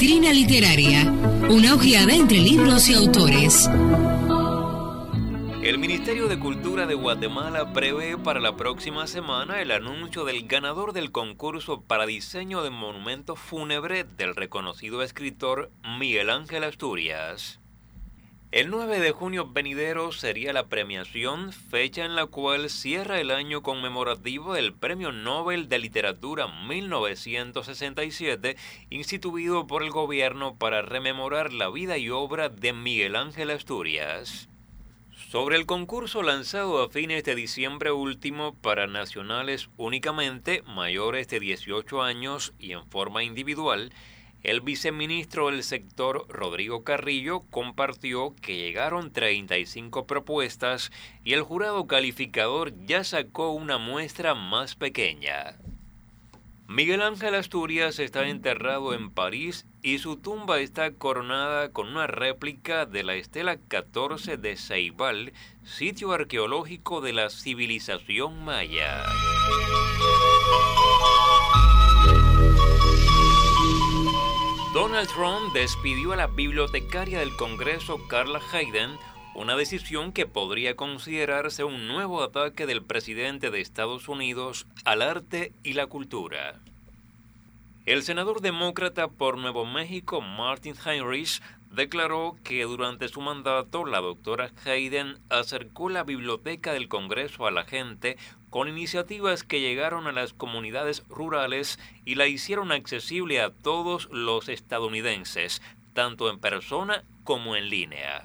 Vitrina Literaria, una ojeada entre libros y autores. El Ministerio de Cultura de Guatemala prevé para la próxima semana el anuncio del ganador del concurso para diseño de monumento fúnebre del reconocido escritor Miguel Ángel Asturias. El 9 de junio venidero sería la premiación, fecha en la cual cierra el año conmemorativo del Premio Nobel de Literatura 1967, instituido por el gobierno para rememorar la vida y obra de Miguel Ángel Asturias. Sobre el concurso lanzado a fines de diciembre último para nacionales únicamente mayores de 18 años y en forma individual, el viceministro del sector, Rodrigo Carrillo, compartió que llegaron 35 propuestas y el jurado calificador ya sacó una muestra más pequeña. Miguel Ángel Asturias está enterrado en París y su tumba está coronada con una réplica de la estela 14 de Ceibal, sitio arqueológico de la civilización maya. Donald Trump despidió a la bibliotecaria del Congreso, Carla Hayden, una decisión que podría considerarse un nuevo ataque del presidente de Estados Unidos al arte y la cultura. El senador demócrata por Nuevo México, Martin Heinrich, declaró que durante su mandato la doctora Hayden acercó la biblioteca del Congreso a la gente con iniciativas que llegaron a las comunidades rurales y la hicieron accesible a todos los estadounidenses, tanto en persona como en línea.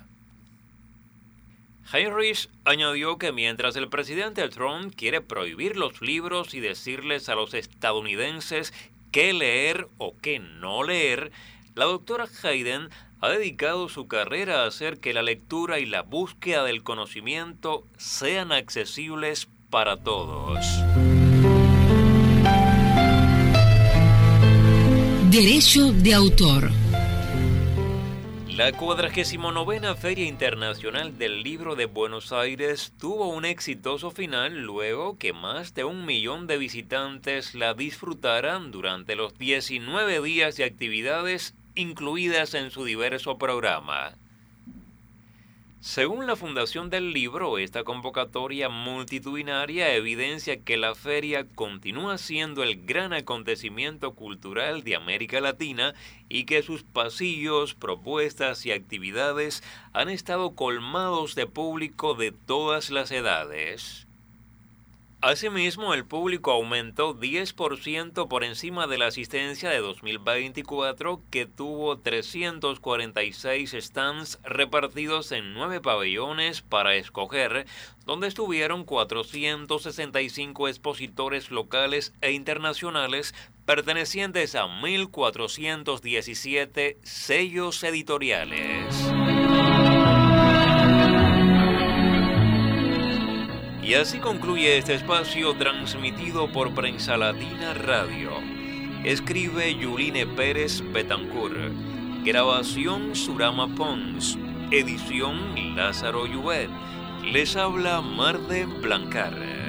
Heinrich añadió que mientras el presidente Trump quiere prohibir los libros y decirles a los estadounidenses qué leer o qué no leer, la doctora Hayden ha dedicado su carrera a hacer que la lectura y la búsqueda del conocimiento sean accesibles para todos. Derecho de autor. La 49ª Feria Internacional del Libro de Buenos Aires tuvo un exitoso final luego que más de 1 millón de visitantes la disfrutaran durante los 19 días de actividades incluidas en su diverso programa. Según la Fundación del Libro, esta convocatoria multitudinaria evidencia que la feria continúa siendo el gran acontecimiento cultural de América Latina y que sus pasillos, propuestas y actividades han estado colmados de público de todas las edades. Asimismo, el público aumentó 10% por encima de la asistencia de 2024, que tuvo 346 stands repartidos en 9 pabellones para escoger, donde estuvieron 465 expositores locales e internacionales pertenecientes a 1.417 sellos editoriales. Y así concluye este espacio transmitido por Prensa Latina Radio. Escribe Yuline Pérez Betancourt. Grabación Surama Pons. Edición Lázaro Lluet. Les habla Marde Blancar.